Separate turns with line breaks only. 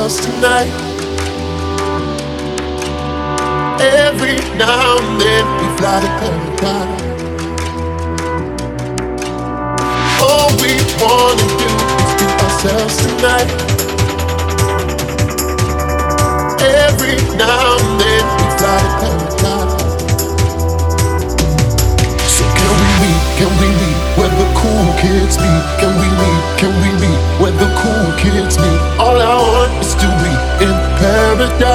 ourselves tonight. Every now and then we fly to paradise. All we wanna do is be ourselves tonight. Every now and then we fly to paradise. So can we meet where the cool kids meet? Can we meet where the cool kids meet? All I want is to be in paradise.